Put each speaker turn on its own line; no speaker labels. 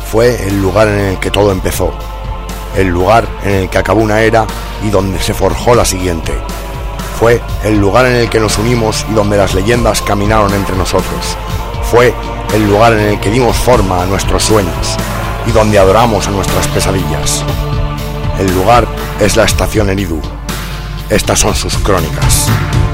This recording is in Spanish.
Fue el lugar en el que todo empezó, el lugar en el que acabó una era y donde se forjó la siguiente. Fue el lugar en el que nos unimos y donde las leyendas caminaron entre nosotros. Fue el lugar en el que dimos forma a nuestros sueños y donde adoramos a nuestras pesadillas. El lugar es la estación Eridu. Estas son sus crónicas.